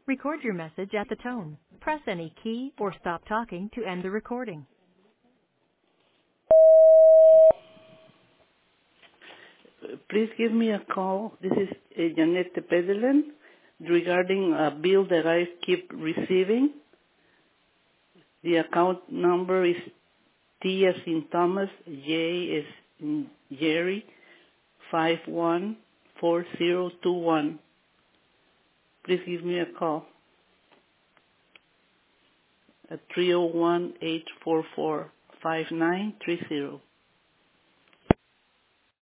Record your message at the tone. Press any key or stop talking to end the recording. Please give me a call. This is Janette Pedelen regarding a bill that I keep receiving. The account number is T as in Thomas, J as in Jerry, 514021. Please give me a call at 301-844-5930.